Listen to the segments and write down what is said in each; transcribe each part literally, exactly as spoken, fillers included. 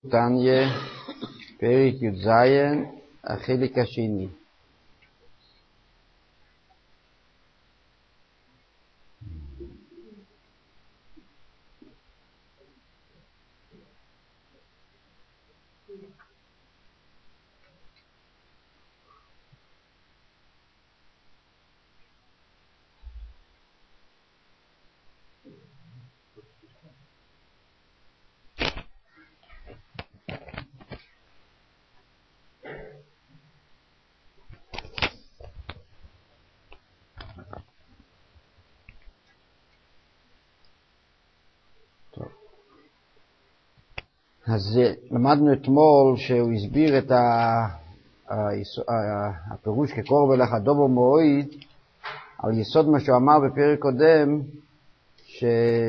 תניא, פרק י"ז, החלק השני. אז למדנו אתמול שהוא הסביר את הפירוש כקורב אלך הדובו מועיד על יסוד מה שהוא אמר בפרק קודם, ש...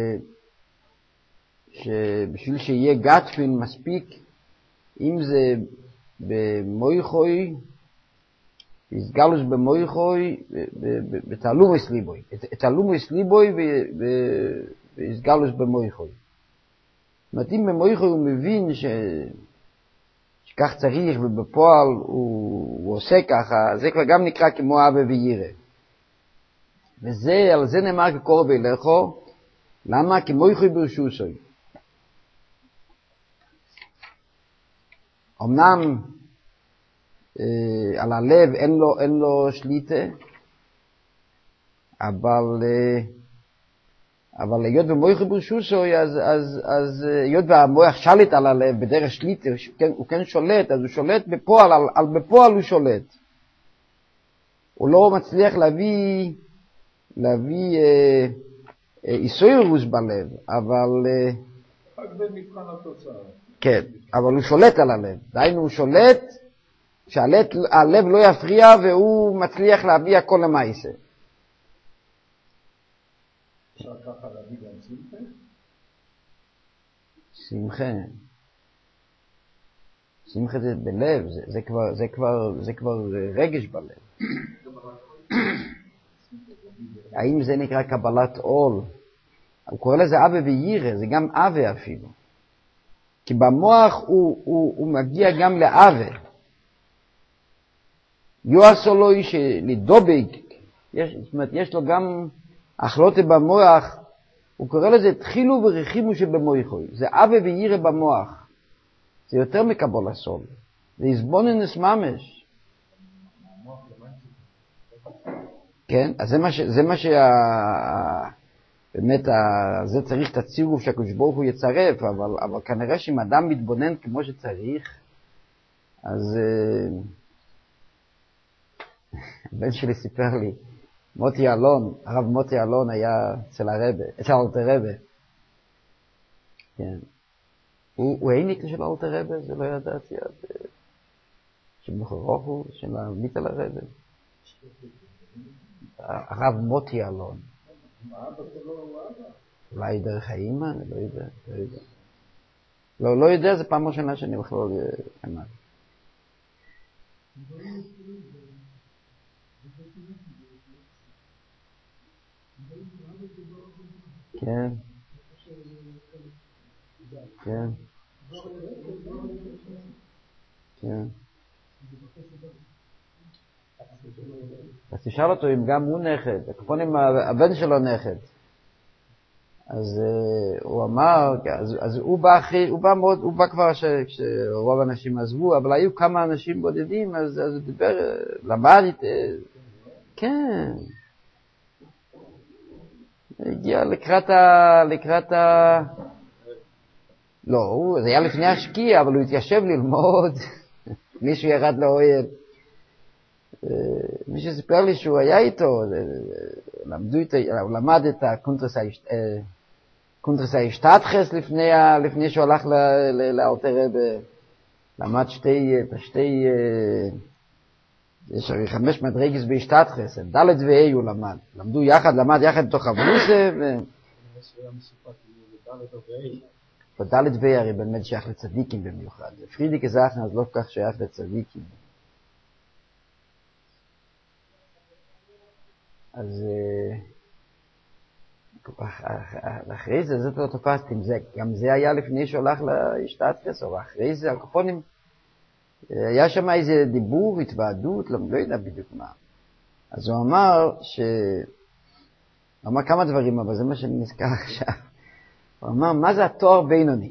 שבשביל שיהיה גטפין מספיק, אם זה במויכוי, יסגלוס במויכוי, בתעלומס ליבוי, תעלומס ליבוי ויסגלוס במויכוי. זאת אומרת, אם במויכוי הוא מבין ש... שכך צריך ובפועל הוא, הוא עושה ככה, זה כבר גם נקרא כמו אבא וירא. וזה, על זה נאמר כקורב אלכו, למה? כי מויכוי ברשוסוי. אמנם אה, על הלב אין לו, אין לו שליטה, אבל... אה, אבל היות ומויכוי ברשוסוי, אז, אז, אז היות והמוח שליט על הלב בדרך שליטה, הוא כן שולט, אז הוא שולט בפועל, על, על בפועל הוא שולט. הוא לא מצליח להביא, להביא אה, אה, איסוירוס בלב, אבל... אה, רק במבחן התוצאה. כן, אבל הוא שולט על הלב. דהיינו, הוא שולט, שהלב לא יפריע והוא מצליח להביא הכל למעשה. אפשר ככה להביא גם שמחה? שמחה. שמחה זה בלב, זה, זה, כבר, זה, כבר, זה כבר רגש בלב. האם זה נקרא קבלת עול? הוא קורא לזה אבא וירא, זה גם אבא אפילו. כי במוח הוא, הוא, הוא מגיע גם לאבא. יועסו לו איש לדובג, יש, זאת אומרת, יש לו גם... החלוטה במוח, הוא קורא לזה תחילו ורחימו שבמויכוי. זה אבא וירא במוח. זה יותר מקבול הסול. זה יסבוננס ממש. כן? אז זה מה ש... זה מה שה... באמת, ה... זה צריך את הצירוף שהקדוש ברוך הוא יצרף, אבל, אבל כנראה שאם אדם מתבונן כמו שצריך, אז... הבן שלי סיפר לי, מוטי אלון, הרב מוטי אלון היה אצל הרבה, אצל אלתר רבה. כן. הוא, הוא העניק של אלתר רבה, זה לא ידעתי עד... שבחרוך הוא, של המיט על הרבה. הרב מוטי אלון. אולי דרך האמא, אני לא יודע, לא יודע. לא, לא יודע, זה פעם ראשונה שאני בכלל אמר. כן. כן. כן. אז תשאל אותו אם גם הוא נכד, הכפונים הבן שלו נכד. אז הוא אמר, אז, אז הוא בא אחרי, הוא בא מאוד, הוא בא כבר כשרוב האנשים עזבו, אבל היו כמה אנשים בודדים, אז, אז הוא דיבר, למד איתה, כן. הגיע לקראת ה... לקראת ה... לא, הוא, זה היה לפני השקיע, אבל הוא התיישב ללמוד. מישהו ירד לאוהל. מישהו סיפר לי שהוא היה איתו, למדו איתו, הוא למד את הקונטרס האשתתחס לפני, לפני שהוא הלך לאלתר רבה. למד שתי, שתי, יש הרי חמש מדרגס באשתתחס, ד' ואי הוא למד. למדו יחד, למד יחד בתוך אבוסה, ו... בד' ואי הרי באמת שייך לצדיקים במיוחד. פרידיק זכן אז לא כך שייך לצדיקים. אז, אחרי זה, זאת לא תופסתם, גם זה היה לפני שהולך להשתתפס, או אחרי זה, הקופונים, היה שם איזה דיבור, התוועדות, לא יודע בדיוק מה. אז הוא אמר ש... הוא אמר כמה דברים, אבל זה מה שאני נזכר עכשיו. הוא אמר, מה זה התואר בינוני?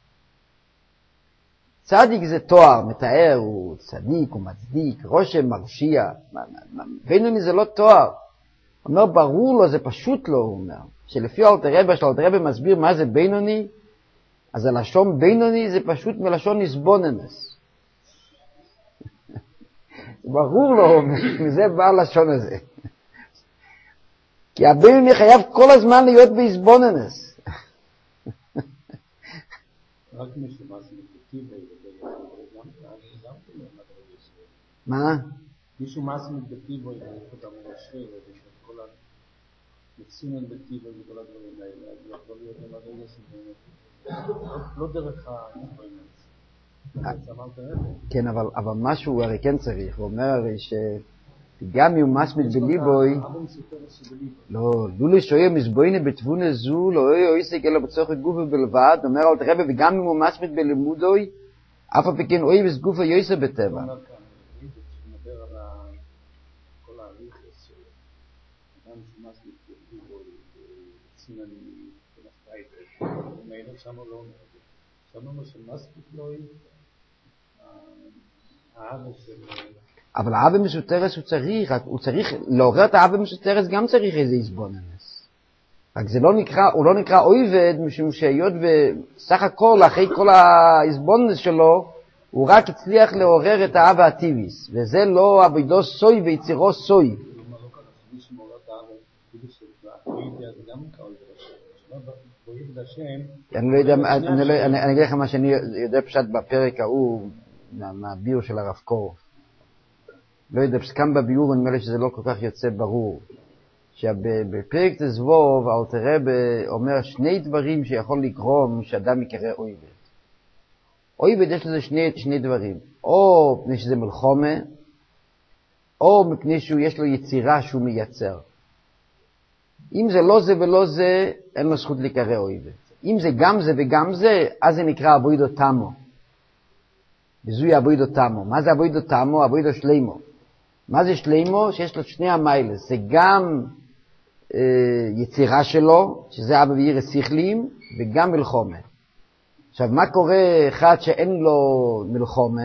צדיק זה תואר, מתאר, הוא צדיק, הוא מצדיק, רושם, מרשיע. בינוני זה לא תואר. הוא אומר, ברור לו, זה פשוט לו, הוא אומר. שלפי אלתר רבי, שאלתר רבי מסביר מה זה בינוני, אז הלשון בינוני זה פשוט מלשון נסבוננס. ברור לו, מזה בא הלשון הזה. כי הבינוני חייב כל הזמן להיות בהסבוננס. רק מישהו מסמיק מה? מישהו מסמיק בטיבו, יש אותם מרשרי, ויש את כל המקסינון בטיבו וכל הדברים האלה, אז יכול להיות למדרגה לא דרך האינפויננס. כן, אבל משהו הרי כן צריך, הוא אומר הרי שגם אם הוא מסמיק בליבוי, לא, לולו שויה מזבויני בתבונה זו, לא יהיה עסק אלא בצורך גופה בלבד, אומר אל תרבה, וגם אם הוא מסמיק בלימודוי, אף הפקן אוי וסגופה יויסה בטבע. מדבר על כל ההליכס של אדם שמסמיק בליבוי, צינני, ונחתאית, ומאלה שם לא אומר. שם אומר שמסמיק לא היא, האבא של... אבל האבא מסותרס הוא צריך, הוא צריך, לעורר את האבא מסותרס גם צריך איזה הסבוננס. רק זה לא נקרא, הוא לא נקרא אויבד, משום שהיות וסך הכל, אחרי כל ההסבוננס שלו, הוא רק הצליח לעורר את האבא הטיביס, וזה לא עבודו סוי ויצירו סוי. כלומר, לא ככה, שמי שמעורר את האבא, כאילו שהאידיה זה גם נקרא אויבד. אני לא יודע, אני אגיד לך מה שאני יודע פשט בפרק ההוא, מהביור של הרב קורף. לא יודע, פסקם בביור, אני אומר שזה לא כל כך יוצא ברור. שבפרק תזבוב, אלתר רבי אומר שני דברים שיכול לגרום שאדם יקרא אויבד. אויבד יש לזה שני, שני דברים. או מפני שזה מלחומה, או מפני שיש לו יצירה שהוא מייצר. אם זה לא זה ולא זה, אין לו זכות לקרוא אויבד. אם זה גם זה וגם זה, אז זה נקרא אבוידו תמו. וזוהי אבוידו תמו. מה זה אבוידו תמו? אבוידו שלימו. מה זה שלימו? שיש לו שני המיילס. זה גם אה, יצירה שלו, שזה אבא וירא שכליים, וגם מלחומה. עכשיו, מה קורה אחד שאין לו מלחומה?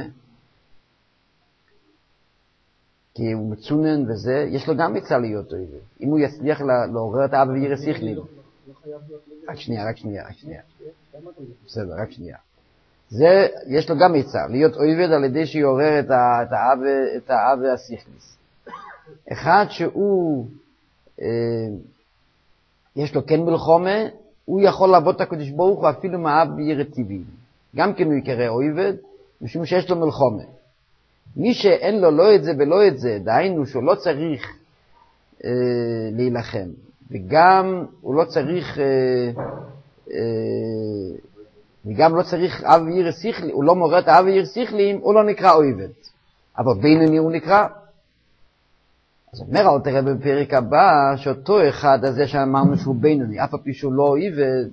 כי הוא מצונן וזה, יש לו גם מצא להיות אויבד. אם הוא יצליח לעורר את האבא וירא שכליים. רק שנייה, רק שנייה, רק שנייה. בסדר, רק שנייה. זה, יש לו גם מצא, להיות אויבד על ידי שיעורר את האבא, את האבא השכליס. אחד שהוא, אה, יש לו כן מלחומה, הוא יכול לעבוד את הקדוש ברוך הוא אפילו מאב וירא טבעיים. גם כן הוא יקרא אויבד, משום שיש לו מלחומה. מי שאין לו לא את זה ולא את זה, דהיינו שהוא לא צריך אה, להילחם, וגם הוא לא צריך, אה, אה, וגם לא צריך אב וירא שכלי, הוא לא מורה את האב וירא שכליים, הוא לא נקרא אויבד. אבל בינוני הוא נקרא. אז אומר אלתר רבי בפרק הבא, שאותו אחד הזה שאמרנו שהוא בינוני, אף על פי שהוא לא אויבד,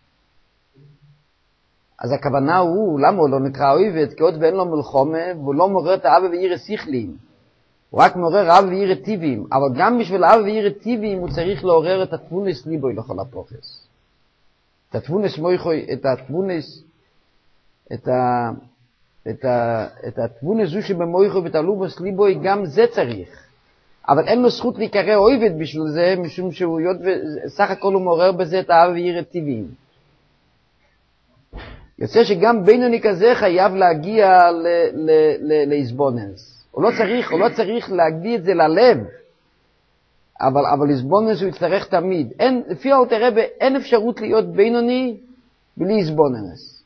אז הכוונה הוא, למה הוא לא נקרא אויבד? כי עוד ואין לו מלחומה, והוא לא מעורר את האב וירא שכליים. הוא רק מעורר אב וירא טבעיים, אבל גם בשביל אב וירא טבעיים הוא צריך לעורר את התבונס ליבוי לכל הפרוכס. את התבונס מויכוי, את התבונס, את ה... את ה... את התבונס זו שבמויכוי ואת הלובוס ליבוי, גם זה צריך. אבל אין לו זכות להיקרא אויבד בשביל זה, משום שהוא יודע, סך הכל הוא מעורר בזה את האב וירא טבעיים. יוצא שגם בינוני כזה חייב להגיע להסבוננס. הוא לא צריך, הוא לא צריך להגדיל את זה ללב, אבל, אבל הסבוננס הוא יצטרך תמיד. אין, לפי אלתר רבי, אין אפשרות להיות בינוני בלי הסבוננס.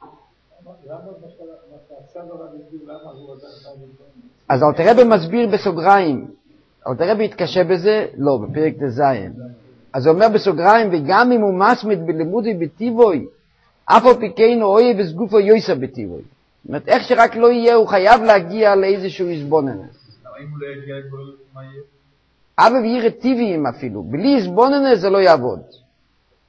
אז אלתר רבי מסביר בסוגריים. אלתר רבי יתקשה בזה? לא, בפרק תזיין. אז הוא אומר בסוגריים, וגם אם הוא מסמד בלימודי בטיבוי, אף על פי כן אוי וסגופו יויסה בטיבוי. זאת אומרת, איך שרק לא יהיה, הוא חייב להגיע לאיזשהו הסבוננס. אם הוא לא יגיע, מה יהיה? אבא וירא טבעיים אפילו. בלי הסבוננס זה לא יעבוד.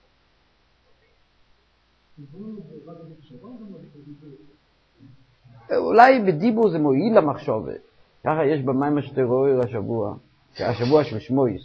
אולי בדיבור זה מועיל למחשבה. ככה יש במים שתרואי השבוע, השבוע של שמויס.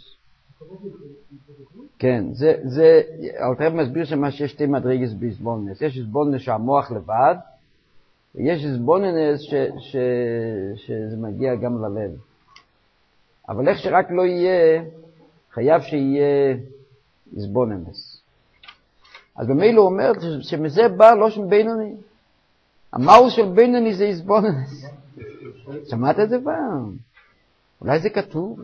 כן, זה, זה, אלתר רב מסביר שמה שיש שתי מדרגות בעזבוננס. יש עזבוננס שהמוח לבד, ויש עזבוננס ש, ש, שזה מגיע גם ללב. אבל איך שרק לא יהיה, חייב שיהיה עזבוננס. אז במילא הוא אומר שמזה בא לא של בינוני. המהות של בינוני זה עזבוננס. שמעת את זה פעם? אולי זה כתוב?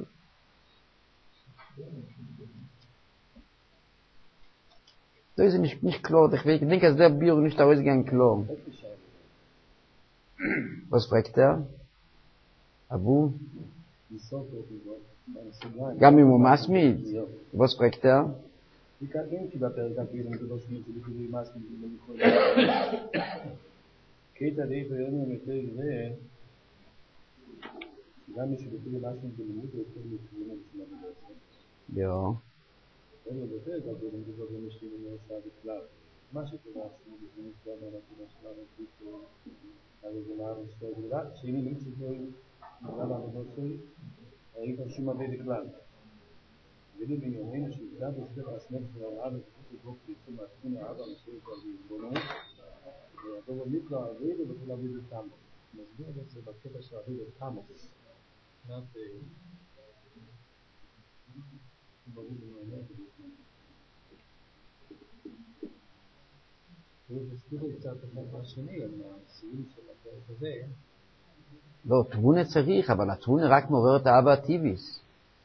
Das ist nicht, nicht klar. Ich denke, dass der Bier nicht da ausgegangen klar. Was fragt er? Abu? גם אם הוא מסמיד? Was fragt er? קטע די פעמים יותר זה גם מי שבפרי משהו בלימוד יותר מתקיימים בשביל יו. אין לו יותר גדול אם זה דברים משלימים לעשה בכלל. מה שקורה עצמו בזמנות גם הנתונה שלנו פיתו על איזה מערב שתוי גדולה שאם היא נמצאת לו מגלל העבודות שלי ראית שום הרבה בכלל. ולי בניומנו שיגדה בספר הסנף של הערב ופשוט בוק פיצו מהתחון הערב המסורי כבר בעזבונו והדובר נקרא עביד ובכל עביד ותמו. נסביר את זה בקטע של עביד ותמו. מבחינת ברור במעניין ותסבירו קצת את השני על הסיום של הפרק הזה. לא, תבונה צריך, אבל התבונה רק מעורר את האהבה הטבעית.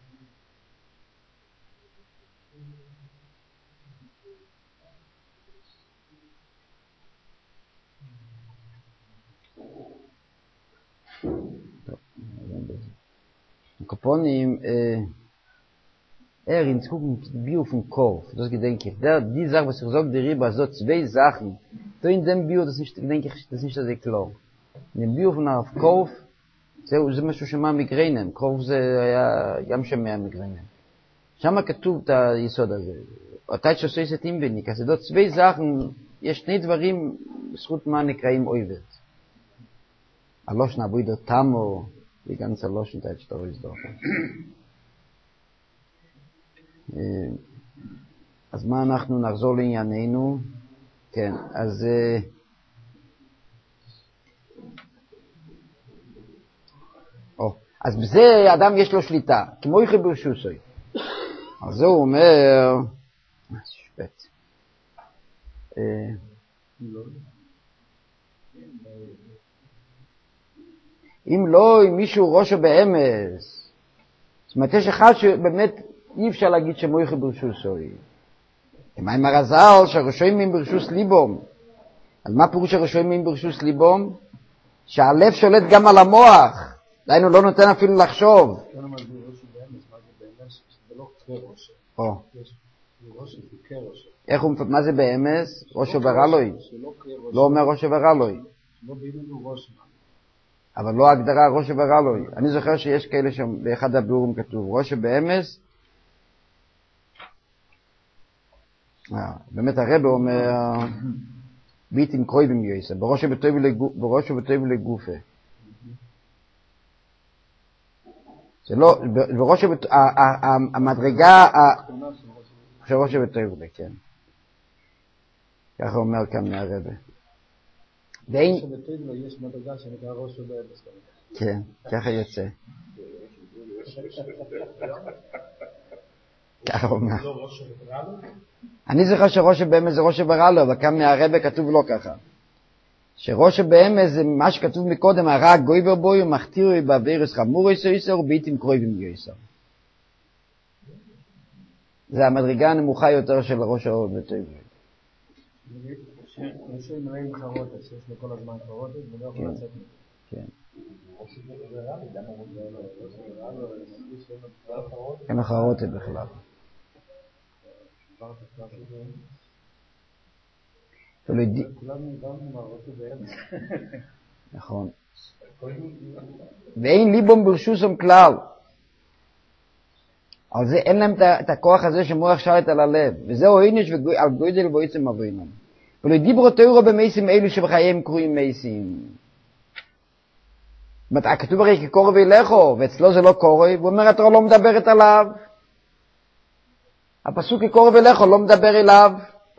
Kaponim, äh, er in Zukunft die Bio vom Korf, das gedenke ich. Der, die Sache, was ich sage, der Riba, so zwei Sachen, da in dem Bio, das ist, denke ich, das ist nicht so klar. In dem Bio von der Korf, זה משהו שמה מגרינם, קרוב זה היה גם שמע מגרינם. שמה כתוב את היסוד הזה. אותה שעושה את אימבניק, אז זאת צווי זכן, יש שני דברים בזכות מה נקראים אויבת. הלושן אבוידו תמו, וגם זה הלושן תאית שאתה רואה לסדור. אז מה אנחנו נחזור לענייננו? כן, אז... אז בזה האדם יש לו שליטה, כמו יחי ברשוסוי. אז זה הוא אומר, שפט. אם לא, אם מישהו ראשו באמס, זאת אומרת, יש אחד שבאמת אי אפשר להגיד שמו יחי ברשוסוי. מה עם הרזל שהראשויים הם ברשוס ליבום? אז מה פירוש הראשויים הם ברשוס ליבום? שהלב שולט גם על המוח. דיינו לא נותן אפילו לחשוב. כן, אבל זה ראשי באמס, מה זה באמס? זה לא כראשי. או. זה ראשי, זה כראשי. איך הוא, מה זה באמס? ראשו ורלוי. לא אומר ראשו ורלוי. לא בידינו ראשי. אבל לא הגדרה ראשו ורלוי. אני זוכר שיש כאלה שם, באחד הביאורים כתוב, ראשו באמס. באמת הרב אומר, ביטים קרויבים יויסה, בראשו וטוב לגופה. זה לא, בראש המדרגה של ראש וטוב, כן. ככה אומר כאן מהרבא. ראש וטוב יש מדרגה שנקרא ראש ובאמס. כן, ככה יוצא. ככה אומר. אני זוכר שראש ובאמס זה ראש וברלו, אבל כאן מהרבא כתוב לא ככה. שראש באמס זה מה שכתוב מקודם, הרע גויבר בוי ומכתיר בעבירס חמור יסר יסר וביטים קרויבים יסר. זה המדרגה הנמוכה יותר של ראש האור וטוב. יש עם רעים חרותת, שיש לו כל הזמן חרותת ולא יכול לצאת מזה. כן. אין חרותת בכלל. כולנו הבנו מה ראשו באמס. נכון. ואין ליבום ברשוסם כלל. על זה אין להם את הכוח הזה שמוח שרת על הלב. וזהו עינש על גודל ואיצם אבינם. ולא דיברו תאורו במייסים אלו שבחייהם קרויים מייסים. זאת אומרת, הכתוב הרי כקורא וילכו, ואצלו זה לא קורא, והוא אומר, התורה לא מדברת עליו. הפסוק כקורא וילכו לא מדבר אליו.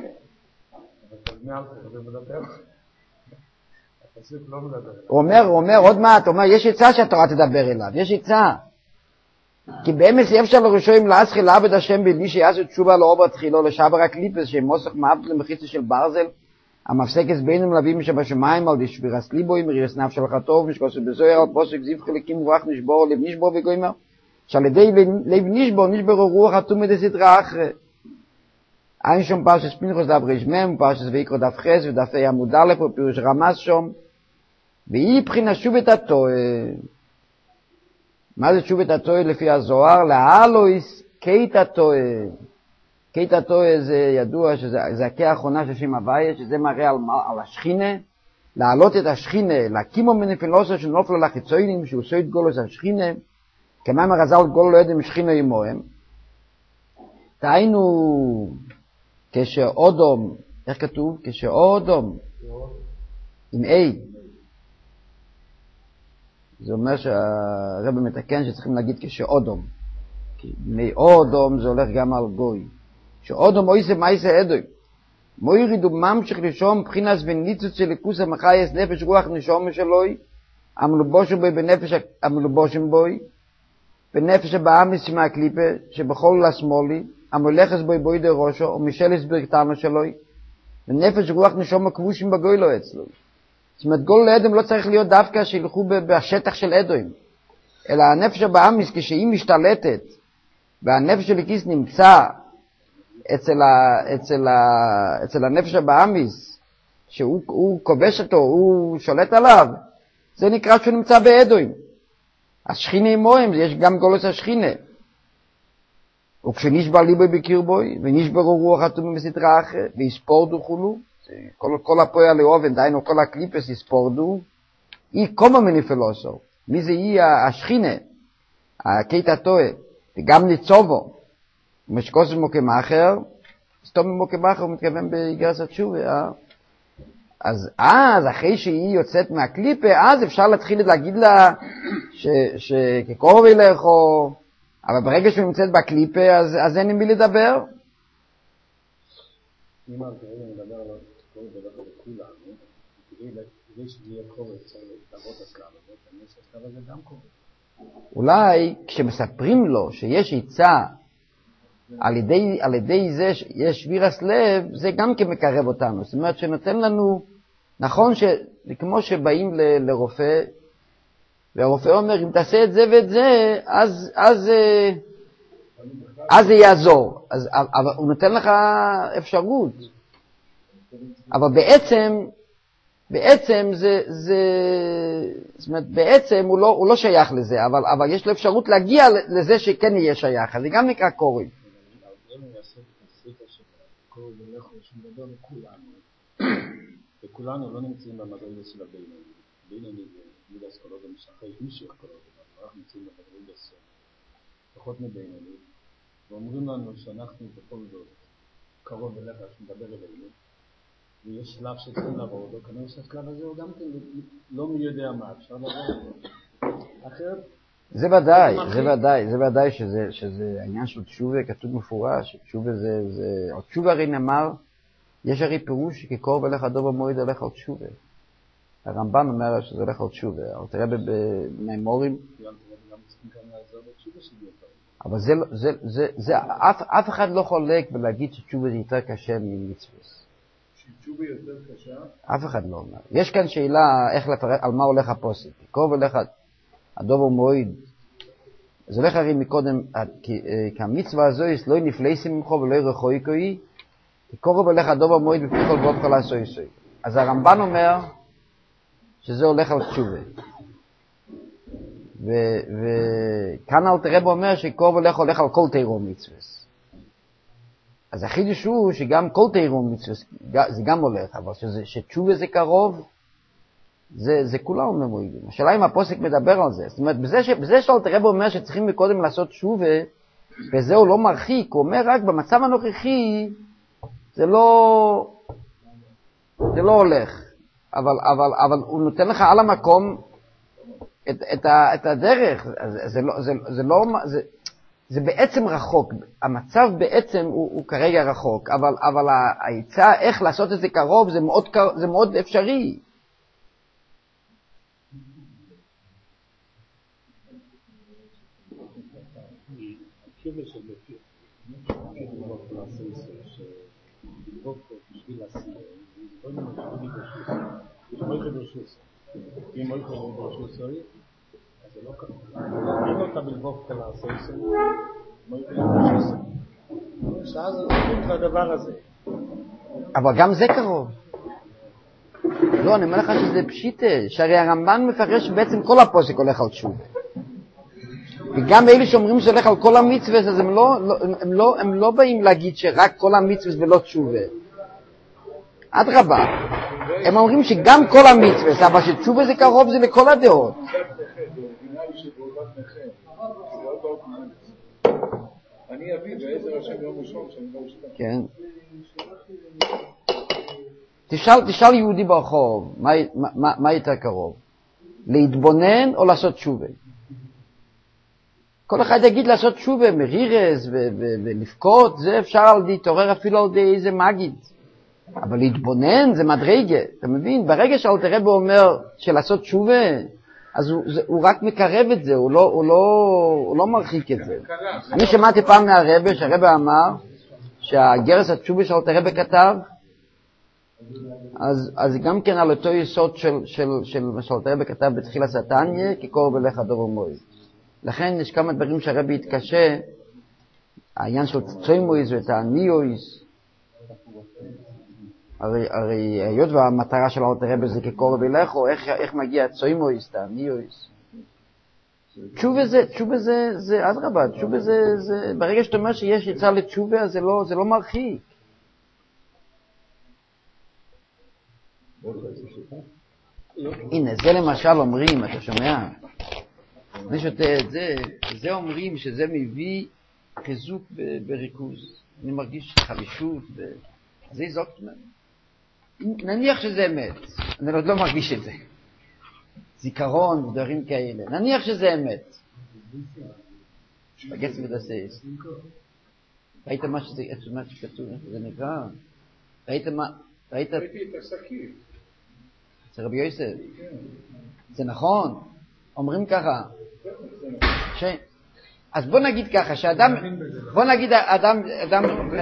הוא אומר, הוא אומר, עוד מעט, הוא אומר, יש עצה שהתורה תדבר אליו, יש עצה. כי באמס אי אפשר לראשויים להסחיל לעבד השם בלי שיעשו תשובה לאובר תחילו, לשבר הקליפס, שמוסך מעבד למחיצה של ברזל, המפסקס בינים לבים שבשמיים, על דשבירס ליבוי, מרירס נפש על חטוב, משקוסו בזויר, על פוסק זיו חלקים רוח נשבור, לב נשבור וגוימר, שעל ידי לב נשבור, נשברו רוח התום מדסתרא אחרי. אין שום פרשס פנחס דף רשמם, פרשס ויקרא דף חס ודף ה' עמוד א' ופירוש רמז שום, והיא בחינה שובת התועה. מה זה שובת התועה לפי הזוהר? להלויס קית התועה. קית התועה זה ידוע שזה הקה האחרונה של שם הוויה, שזה מראה על, על השכינה, להעלות את השכינה, להקימו מנפילוסו של נופלו לחיצוינים, שהוא סוית גולוס השכינה, כמה מרזל גולו לא יודעים שכינה עמוהם. תהיינו, כשאודום, איך כתוב? כשאודום, עם A. זה אומר שהרב מתקן שצריכים להגיד כשאודום. כי מאודום זה הולך גם על גוי. שאודום אויסה מייסה אדוי. מוירידו ממשיך לשום בחינס וניצוץ של ליכוס המחייס נפש רוח נשום שלוי, המלובושם בוי בנפש המלובושם בוי, בנפש הבאמיס שמהקליפה, שבכל לשמאלי, המולכס בוי בוי דראשו, ומשלס ברכתנו שלוי, ונפש רוח נשום הכבושים בגוי לא אצלו. זאת אומרת, גול לאדם לא צריך להיות דווקא שילכו בשטח של אדוים, אלא הנפש הבאמיס כשהיא משתלטת, והנפש של ליכיס נמצא אצל, ה, אצל, ה, אצל הנפש הבאמיס, שהוא כובש אותו, הוא שולט עליו, זה נקרא שהוא נמצא באדוים. השכינה עמוהם, יש גם גולוס השכינה. וכשנשבר ליבוי בקרבוי, ונשברו רוח התומים בסתרא אחרי, ויספורדו חולו, כל, כל הפועל לאובן, דיינו כל הקליפס יספורדו, היא קומה מנפלוסו. מי זה היא השכינה, הקית התועה, וגם ניצובו, משקוס מוקם אחר, סתום מוקם אחר, הוא מתכוון באיגרס התשובה, אה? אז אז, אחרי שהיא יוצאת מהקליפה, אז אפשר להתחיל להגיד לה שכקורב ילך, או... אבל ברגע שהיא נמצאת בקליפה, אז, אז אין עם מי לדבר. אם כרגע מדבר על קורב ילך לכולנו, כדי שיהיה קורב צריך לעבוד השלב הזה, אני חושב שהשלב הזה גם קורב. אולי כשמספרים לו שיש עצה, על ידי, על ידי זה שיש שבירס לב, זה גם כמקרב אותנו. זאת אומרת שנותן לנו, נכון שכמו שבאים ל, לרופא, והרופא אומר, אם תעשה את זה ואת זה, אז, אז, אז זה יעזור. אז, אבל הוא נותן לך אפשרות. אבל בעצם, בעצם זה, זה, זאת אומרת, בעצם הוא לא, הוא לא שייך לזה, אבל, אבל יש לו אפשרות להגיע לזה שכן יהיה שייך. אז זה גם נקרא קורי. וכולנו לא נמצאים במדרגה של הבינוני. בינוני זה מידס קולות המשחק, מישהו קולות, אנחנו נמצאים במדרגה של פחות מבינוני, ואומרים לנו שאנחנו בכל זאת קרוב אליך שמדבר אלינו, ויש שלב שצריכים לעבור אותו, כנראה שהשלב הזה הוא גם כן לא מי יודע מה, אפשר לעבור אותו. אחרת זה ודאי, זה ודאי, זה ודאי שזה, שזה העניין של תשובה, כתוב מפורש, תשובה זה, זה, או תשובה הרי נאמר, יש הרי פירוש שכקורב אליך דוב המועד הולך על תשובה. הרמב"ן אומר שזה הולך על תשובה, אבל תראה במימורים. אבל זה, זה, זה, זה, אף, אף אחד לא חולק בלהגיד שתשובה זה יותר קשה ממצוות. שתשובה יותר קשה? אף אחד לא אומר. יש כאן שאלה איך לפרט, על מה הולך הפוסק. קורב אליך הדוב המועד, זה הולך הרי מקודם, כי, כי המצווה הזו יש לא נפלייסים ממך ולא ירחוי כהי, כי קורב אליך הדוב המועד בפי כל בוב כל הסוי סוי. אז הרמב"ן אומר שזה הולך על תשובה. וכאן אלתר רבי אומר שקורב אליך הולך על כל תירו מצווס. אז החידוש הוא שגם כל תירו מצווס זה גם הולך, אבל שזה, שתשובה זה קרוב, זה, זה כולנו ממועידים. השאלה אם הפוסק מדבר על זה. זאת אומרת, בזה, ש, בזה שאלתר רבי אומר שצריכים מקודם לעשות תשובה, בזה הוא לא מרחיק, הוא אומר רק במצב הנוכחי, זה לא, זה לא הולך. אבל, אבל, אבל הוא נותן לך על המקום את, את, ה, את הדרך. זה, זה, לא, זה, זה, לא, זה, זה בעצם רחוק. המצב בעצם הוא, הוא כרגע רחוק, אבל, אבל העצה איך לעשות את זה קרוב זה מאוד, זה מאוד אפשרי. הכיוון של בפיר, לא כל הסייסר, שבלבוק בשביל הסייר, זה לא נמצא ברשוס, יש מויכה ברשוס. אם מויכה ברשוס, אז זה לא ככה. אם אתה בלבוק כל הסייסר, מויכה ברשוס. שאז זה נותנים את הדבר הזה. אבל גם זה קרוב. לא, אני אומר לך שזה פשיטה, שהרי הרמב"ן מפרש בעצם כל הפוסק הולך על תשובה. וגם אלה שאומרים שהולך על כל המצוות, אז הם לא, הם לא, הם לא באים להגיד שרק כל המצוות ולא תשובה. אדרבה, הם אומרים שגם כל המצוות, אבל שתשובה זה קרוב זה לכל הדעות. אני אביא בעזר השם יום ראשון שאני לא אשתה. כן. תשאל, תשאל יהודי ברחוב, מה, מה, מה יותר קרוב? להתבונן או לעשות תשובה? כל אחד יגיד לעשות תשובה, מרירס ולפקות, זה אפשר להתעורר אפילו על די איזה מגיד. אבל להתבונן זה מדרגה, אתה מבין? ברגע שאלתר רבי אומר שלעשות תשובה, אז הוא, זה, הוא רק מקרב את זה, הוא לא, הוא לא, הוא לא מרחיק את זה. אני שמעתי פעם מהרבי, שהרבי אמר שהגרס התשובה שאלתר רבי כתב, אז, אז גם כן על אותו יסוד של, של, של מה שאלתר רבי כתב בתחילת התניא, כקורב אליך דור ומועד. לכן יש כמה דברים שהרבי התקשה, העניין של צוימויז ותעניויז, הרי, הרי היות והמטרה של אלתר רבי זה כקורב אליך, איך, איך מגיע צוימויז, תעניויז. תשובה זה, תשובה זה, זה אדרבה, תשובה זה, זה, ברגע שאתה אומר שיש יצא לתשובה, זה לא, זה לא מרחיק. הנה, זה למשל אומרים, אתה שומע? אני שותה את זה, זה אומרים שזה מביא חיזוק בריכוז. אני מרגיש חלישות, זה יזוקת ממנו. נניח שזה אמת, אני עוד לא מרגיש את זה. זיכרון ודברים כאלה. נניח שזה אמת. בגץ ודסייס. ראית מה שזה, מה שכתוב, זה נקרא? ראית מה, ראית? ראיתי את השקים. זה רבי יוסף. זה נכון. אומרים ככה. ש... אז בוא נגיד ככה, שאדם, בוא נגיד אדם, אדם,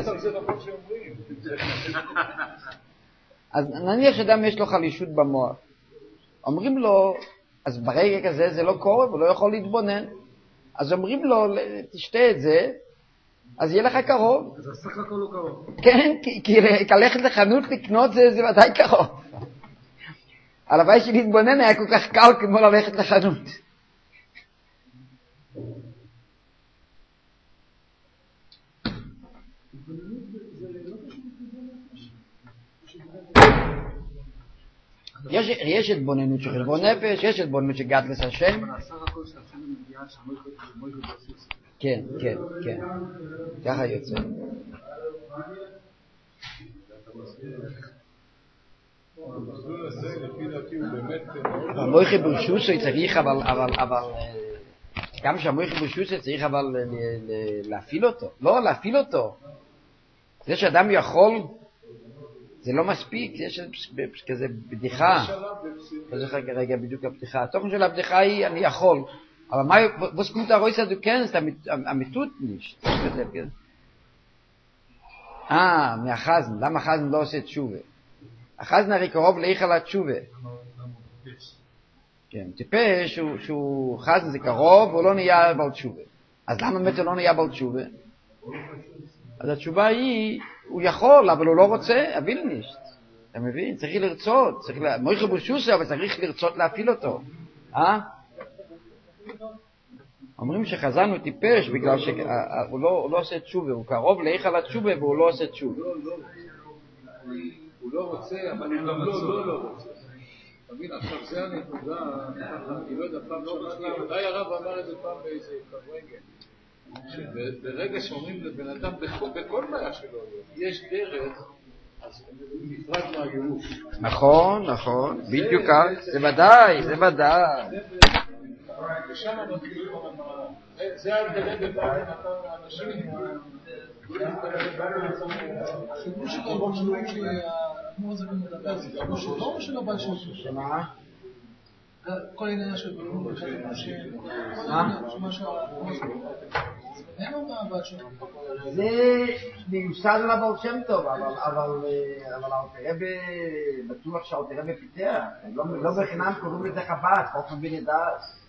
אז נניח שאדם יש לו חלישות במוח. אומרים לו, אז ברגע כזה זה לא קורה, הוא לא יכול להתבונן. אז אומרים לו, תשתה את זה, אז יהיה לך קרוב. אז הסך הכל הוא קרוב. כן, כי, כי ללכת לחנות לקנות זה, זה ודאי קרוב. הלוואי שלהתבונן היה כל כך קל כמו ללכת לחנות. יש, יש התבוננות של חשבון נפש, יש התבוננות של גדלס השם. כן, כן, כן. ככה יוצא. המויכה ברשוסו צריך אבל, אבל, אבל, גם שהמויכה ברשוסו צריך אבל להפעיל אותו. לא להפעיל אותו. זה שאדם יכול, זה לא מספיק, יש כזה בדיחה. לא זוכר כרגע בדיוק הפתיחה. התוכן של הבדיחה היא, אני יכול. אבל מה, was kommt da raus, du kennst, damit tut nicht. אה, מהחזן. למה חזן לא עושה תשובה? החזן הרי קרוב להיכל התשובה. כן, טיפש שהוא חזן זה קרוב, הוא לא נהיה בעל תשובה. אז למה באמת הוא לא נהיה בעל תשובה? אז התשובה היא, הוא יכול, אבל הוא לא רוצה, אביל נישט. אתה מבין? צריך לרצות. צריך ל... מויכה ברשוסה, אבל צריך לרצות להפעיל אותו. אה? אומרים שחזן הוא טיפש בגלל שהוא לא, הוא לא עושה תשובה, הוא קרוב להיכל התשובה והוא לא עושה תשובה. הוא לא רוצה, אבל הוא גם לא, לא, לא רוצה. תמיד, עכשיו זה הנקודה, אני לא יודע, פעם שמעתי, אולי הרב אמר את זה פעם באיזה כברגל, שברגע שאומרים לבן אדם, בכל בעיה שלו, יש דרך, נפרד מהגירוש. נכון, נכון, בדיוק כך, זה ודאי, זה ודאי. ושם זה ההבדלה בין האנשים. החיבור שלו, שהאדמו"ר הזה מדבר, זה חיבור שלו או של הבעל שם טוב? שמה? כל העניין של בירור, כל העניין שמה שהאדמו"ר הזה אין לו מהבעל שם טוב. זה מיוסד על הבעל שם טוב, אבל בטוח שהאלתר רבי פיתח, לא בחינם קוראים לזה חב"ד, חוכמה בן ידעת.